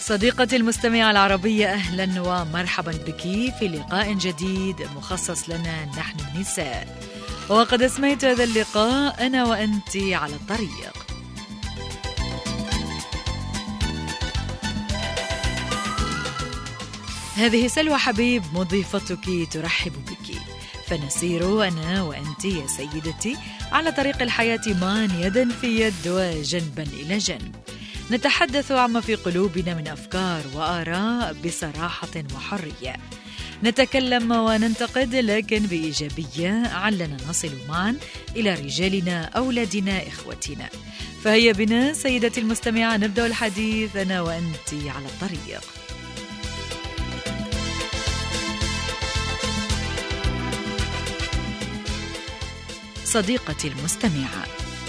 صديقتي المستمعة العربية، أهلا ومرحبا بك في لقاء جديد مخصص لنا نحن النساء. وقد أسميت هذا اللقاء أنا وأنت على الطريق. هذه سلوى حبيب مضيفتك ترحب بك، فنسير أنا وأنت يا سيدتي على طريق الحياة معا يدا في يد وجنبا إلى جنب، نتحدث عما في قلوبنا من أفكار وآراء بصراحة وحرية، نتكلم وننتقد لكن بإيجابية علنا نصل معا إلى رجالنا، أولادنا، إخوتنا. فهيا بنا سيدتي المستمعة نبدأ الحديث أنا وأنت على الطريق. صديقتي المستمعة،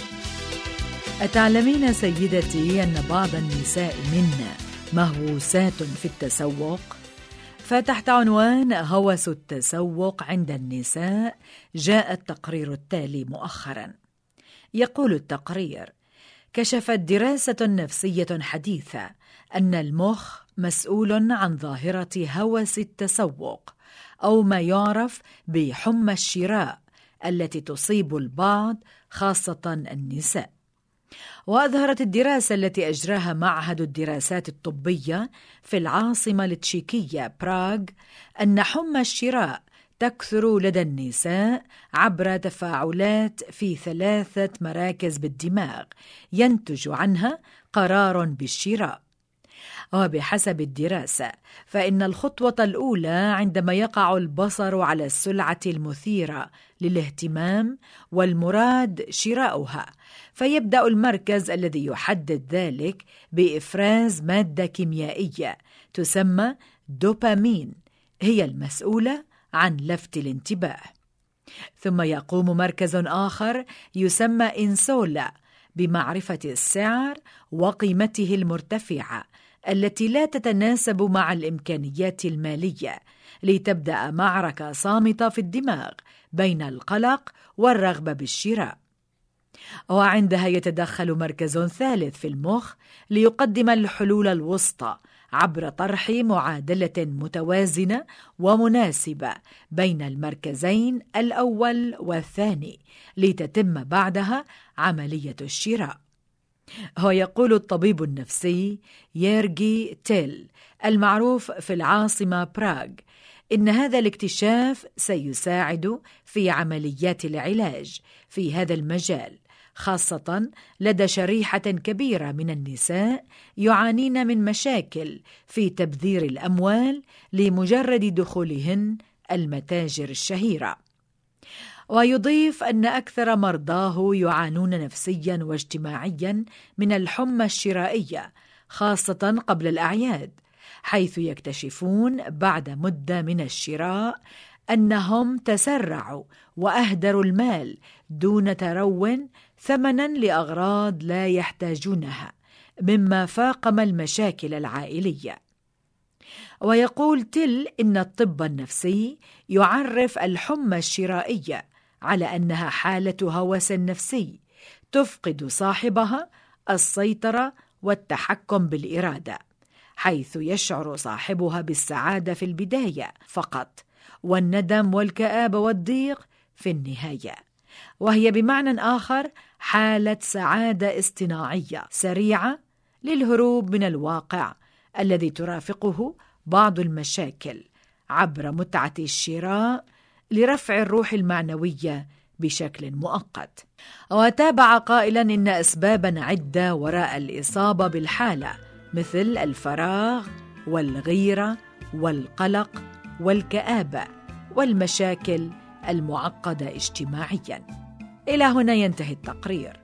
أتعلمين سيدتي أن بعض النساء منا مهووسات في التسوق؟ فتحت عنوان هوس التسوق عند النساء جاء التقرير التالي مؤخرا. يقول التقرير: كشفت دراسة نفسية حديثة أن المخ مسؤول عن ظاهرة هوس التسوق، أو ما يعرف بحمى الشراء، التي تصيب البعض خاصة النساء. وأظهرت الدراسة التي أجراها معهد الدراسات الطبية في العاصمة التشيكية براغ أن حمى الشراء تكثر لدى النساء عبر تفاعلات في 3 مراكز بالدماغ ينتج عنها قرار بالشراء. وبحسب الدراسة فإن الخطوة الأولى عندما يقع البصر على السلعة المثيرة للاهتمام والمراد شراؤها، فيبدأ المركز الذي يحدد ذلك بإفراز مادة كيميائية تسمى دوبامين، هي المسؤولة عن لفت الانتباه. ثم يقوم مركز آخر يسمى إنسولا بمعرفة السعر وقيمته المرتفعة التي لا تتناسب مع الإمكانيات المالية، لتبدأ معركة صامتة في الدماغ بين القلق والرغبة بالشراء. وعندها يتدخل مركز ثالث في المخ ليقدم الحلول الوسطى عبر طرح معادلة متوازنة ومناسبة بين المركزين الأول والثاني، لتتم بعدها عملية الشراء. هو يقول الطبيب النفسي ييرجي تيل المعروف في العاصمة براغ إن هذا الاكتشاف سيساعد في عمليات العلاج في هذا المجال، خاصة لدى شريحة كبيرة من النساء يعانين من مشاكل في تبذير الأموال لمجرد دخولهن المتاجر الشهيرة. ويضيف أن أكثر مرضاه يعانون نفسيا واجتماعيا من الحمى الشرائية، خاصة قبل الأعياد، حيث يكتشفون بعد مدة من الشراء أنهم تسرعوا وأهدروا المال دون ترو ثمنا لأغراض لا يحتاجونها، مما فاقم المشاكل العائلية. ويقول تل إن الطب النفسي يعرف الحمى الشرائية على أنها حالة هوس نفسي تفقد صاحبها السيطرة والتحكم بالإرادة، حيث يشعر صاحبها بالسعادة في البداية فقط، والندم والكآبة والضيق في النهاية، وهي بمعنى آخر حالة سعادة اصطناعية سريعة للهروب من الواقع الذي ترافقه بعض المشاكل عبر متعة الشراء لرفع الروح المعنوية بشكل مؤقت. وتابع قائلا إن أسبابا عدة وراء الإصابة بالحالة، مثل الفراغ والغيرة والقلق والكآبة والمشاكل المعقدة اجتماعيا. إلى هنا ينتهي التقرير.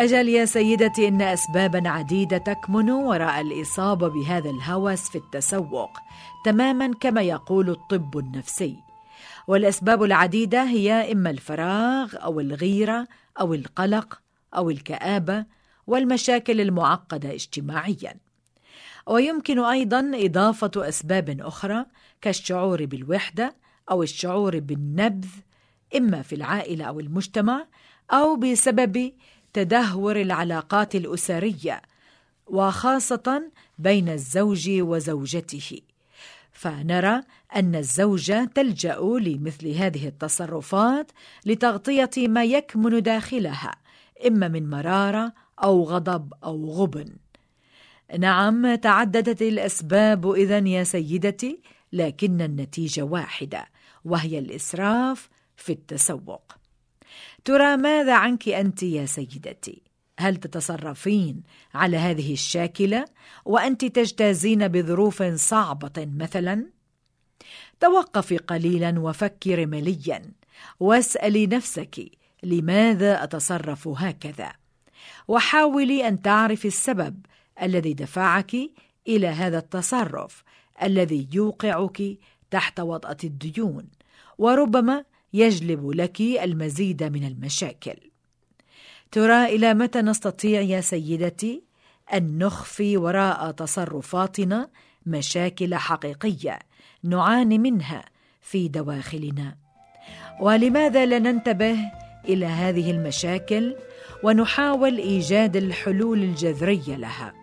أجل يا سيدتي، إن أسبابا عديدة تكمن وراء الإصابة بهذا الهوس في التسوق، تماما كما يقول الطب النفسي. والأسباب العديدة هي إما الفراغ أو الغيرة أو القلق أو الكآبة والمشاكل المعقدة اجتماعيا. ويمكن أيضا إضافة أسباب أخرى كالشعور بالوحدة أو الشعور بالنبذ، إما في العائلة أو المجتمع، أو بسبب تدهور العلاقات الأسرية، وخاصة بين الزوج وزوجته. فنرى أن الزوجة تلجأ لمثل هذه التصرفات لتغطية ما يكمن داخلها، إما من مرارة أو غضب أو غبن. نعم، تعددت الأسباب إذن يا سيدتي، لكن النتيجة واحدة، وهي الإسراف في التسوق. ترى ماذا عنك أنت يا سيدتي؟ هل تتصرفين على هذه الشاكلة وأنت تجتازين بظروف صعبة مثلا؟ توقفي قليلا وفكري مليا، واسألي نفسك لماذا أتصرف هكذا، وحاولي أن تعرفي السبب الذي دفعك إلى هذا التصرف الذي يوقعك تحت وطأة الديون، وربما يجلب لك المزيد من المشاكل. ترى إلى متى نستطيع يا سيدتي أن نخفي وراء تصرفاتنا مشاكل حقيقية نعاني منها في دواخلنا؟ ولماذا لا ننتبه إلى هذه المشاكل ونحاول إيجاد الحلول الجذرية لها؟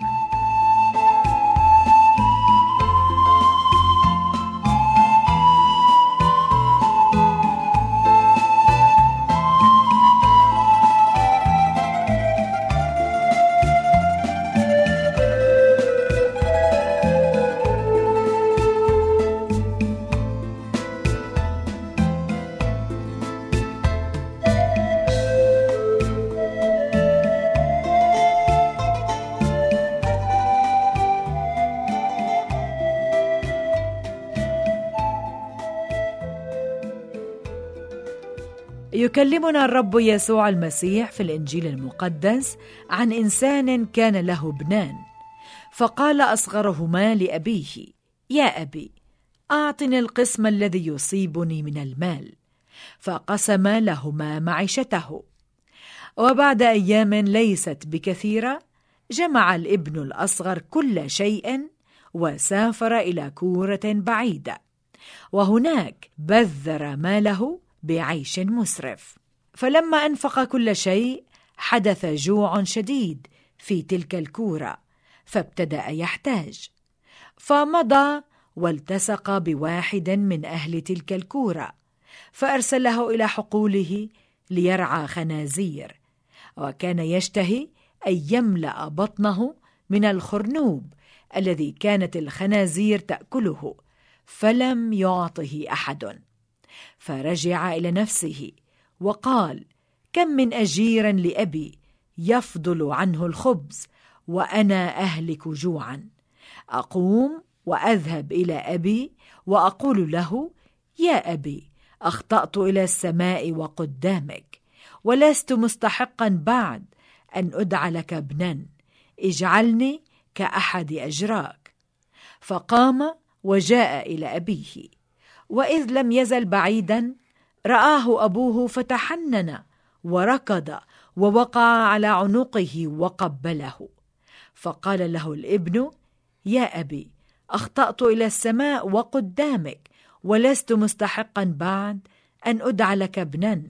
يكلمنا الرب يسوع المسيح في الإنجيل المقدس عن إنسان كان له ابنان، فقال أصغرهما لأبيه: يا أبي، أعطني القسم الذي يصيبني من المال. فقسم لهما معيشته. وبعد أيام ليست بكثيرة جمع الابن الأصغر كل شيء وسافر إلى كورة بعيدة، وهناك بذر ماله بعيش مسرف. فلما أنفق كل شيء حدث جوع شديد في تلك الكورة، فابتدأ يحتاج، فمضى والتصق بواحد من أهل تلك الكورة، فأرسله إلى حقوله ليرعى خنازير، وكان يشتهي أن يملأ بطنه من الخرنوب الذي كانت الخنازير تأكله، فلم يعطه أحد. فرجع إلى نفسه وقال: كم من أجير لأبي يفضل عنه الخبز وأنا أهلك جوعا. أقوم وأذهب إلى أبي وأقول له: يا أبي، أخطأت إلى السماء وقدامك، ولست مستحقا بعد أن أدعى لك ابنا، اجعلني كأحد أجراك. فقام وجاء إلى أبيه، وإذ لم يزل بعيدا رآه أبوه فتحنن وركض ووقع على عنقه وقبله. فقال له الابن: يا أبي، أخطأت إلى السماء وقدامك، ولست مستحقا بعد أن أدعى لك ابنا.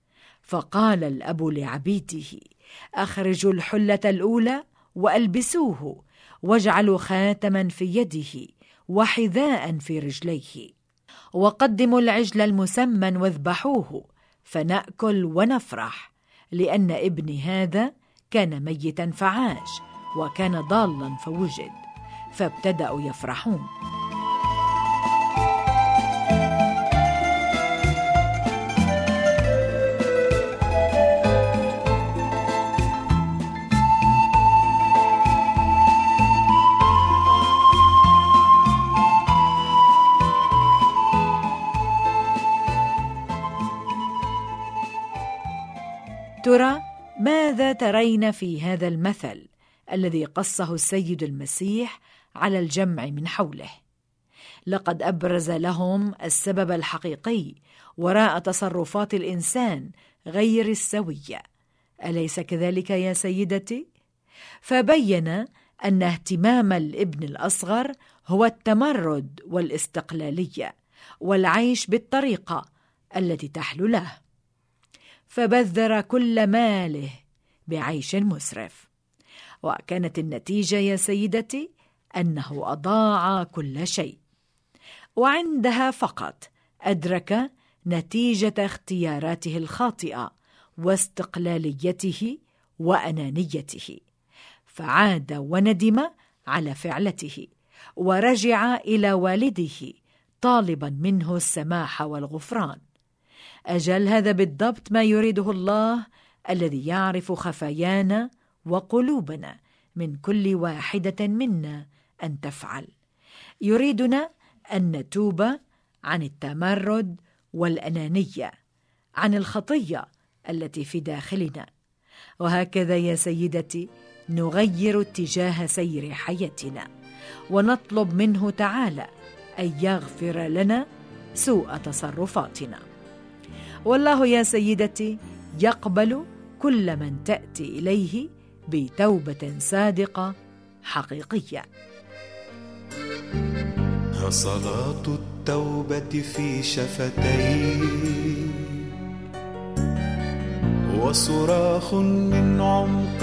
فقال الأب لعبيده: أخرجوا الحلة الأولى وألبسوه، واجعلوا خاتما في يده وحذاء في رجليه، وقدموا العجل المسمن واذبحوه، فنأكل ونفرح، لأن ابني هذا كان ميتا فعاش، وكان ضالا فوجد. فابتدأوا يفرحون. ترى ماذا ترين في هذا المثل الذي قصه السيد المسيح على الجمع من حوله؟ لقد أبرز لهم السبب الحقيقي وراء تصرفات الإنسان غير السوية، أليس كذلك يا سيدتي؟ فبين أن اهتمام الابن الأصغر هو التمرد والاستقلالية والعيش بالطريقة التي تحلو له، فبذر كل ماله بعيش مسرف، وكانت النتيجة يا سيدتي أنه أضاع كل شيء، وعندها فقط أدرك نتيجة اختياراته الخاطئة واستقلاليته وأنانيته، فعاد وندم على فعلته ورجع إلى والده طالبا منه السماح والغفران. أجل هذا بالضبط ما يريده الله الذي يعرف خفايانا وقلوبنا من كل واحدة منا أن تفعل. يريدنا أن نتوب عن التمرد والأنانية، عن الخطية التي في داخلنا، وهكذا يا سيدتي نغير اتجاه سير حياتنا ونطلب منه تعالى أن يغفر لنا سوء تصرفاتنا. والله يا سيدتي يقبل كل من تأتي إليه بتوبة صادقة حقيقية. صلاة التوبة في شفتي وصراخ من عمق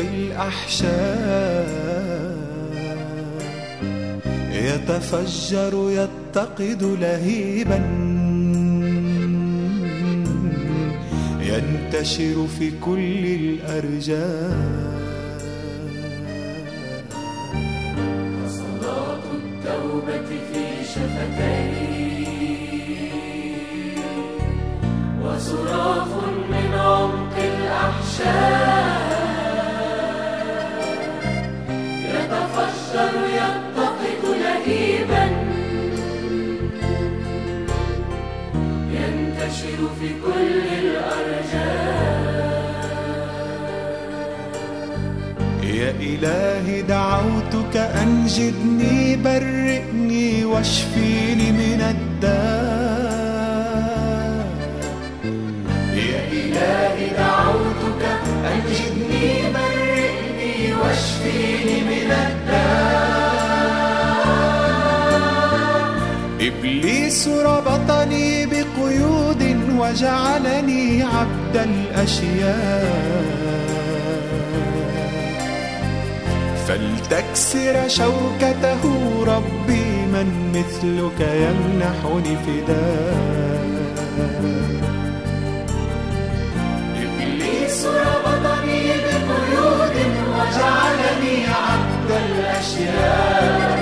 الأحشاء يتفجر يتقد لهيبا ينتشر في كل الأرجاء. صلاة التوبة في شفتي وصراخ من عمق الأحشاء يتفجر يتقد لهيبا ينتشر في كل الأرجاء. يا إلهي دعوتك أنجدني برئني واشفيني من الداء. يا إلهي دعوتك أنجدني برئني واشفيني من الداء. إبليس ربطني بقيود وجعلني عبد الأشياء، فلتكسر شوكته ربي من مثلك يمنحني فداء. إبليس ربطني بقيود وجعلني عبد الأشياء،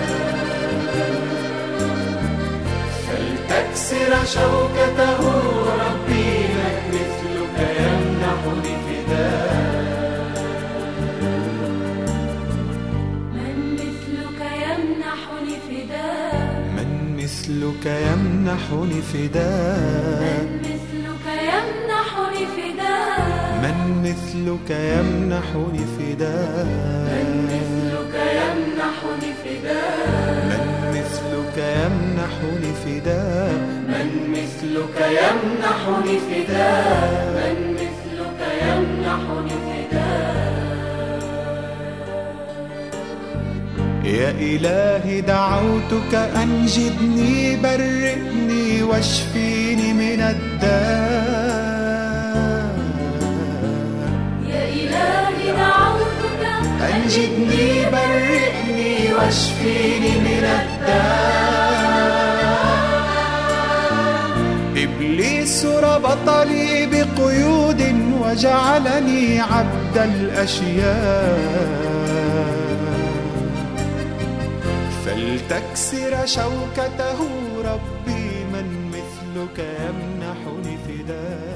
فلتكسر شوكته ربي من مثلك يمنحني فداء. مثلك يمنحني فداء. من مثلك يمنحني فداء. من مثلك يمنحني فداء. من مثلك يمنحني فداء. من مثلك يمنحني فداء. من مثلك يمنحني فداء. من مثلك يمنحني فداء. يا إلهي دعوتك أنجدني برئني واشفيني من الداء. يا إلهي دعوتك أنجدني برئني واشفيني من الداء. إبليس ربطني بقيود وجعلني عبد الأشياء، فلتكسر شوكته ربي من مثلك يمنحني فداء.